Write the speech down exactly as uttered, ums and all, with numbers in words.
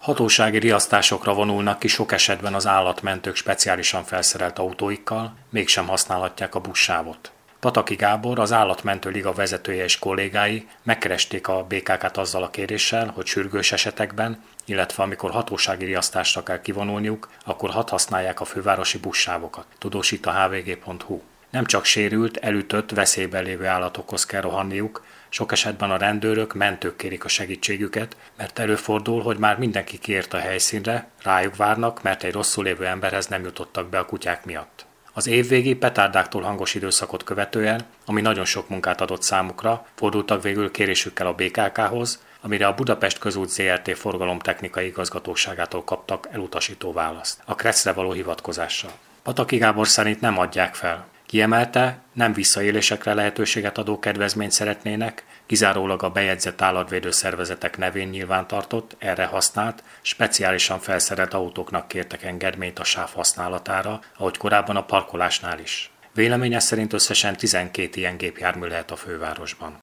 Hatósági riasztásokra vonulnak ki sok esetben az állatmentők speciálisan felszerelt autóikkal, mégsem használhatják a buszsávot. Pataki Gábor, az Állatmentő Liga vezetője és kollégái megkeresték a bé ká ká-t azzal a kéréssel, hogy sürgős esetekben, illetve amikor hatósági riasztásra kell kivonulniuk, akkor hadd használják a fővárosi buszsávokat, tudósít a há vé gé pont hú. Nem csak sérült, elütött, veszélyben lévő állatokhoz kell rohanniuk, sok esetben a rendőrök, mentők kérik a segítségüket, mert előfordul, hogy már mindenki kiért a helyszínre, rájuk várnak, mert egy rosszul lévő emberhez nem jutottak be a kutyák miatt. Az évvégi petárdáktól hangos időszakot követően, ami nagyon sok munkát adott számukra, fordultak végül kérésükkel a bé ká ká-hoz, amire a Budapest Közút zé er té forgalomtechnikai igazgatóságától kaptak elutasító választ, a krecre való hivatkozással. Pataki Gábor szerint nem adják fel. Kiemelte, nem visszaélésekre lehetőséget adó kedvezményt szeretnének, kizárólag a bejegyzett állatvédő szervezetek nevén nyilvántartott, erre használt, speciálisan felszerelt autóknak kértek engedményt a sáv használatára, ahogy korábban a parkolásnál is. Véleménye szerint összesen tizenkét ilyen gépjármű lehet a fővárosban.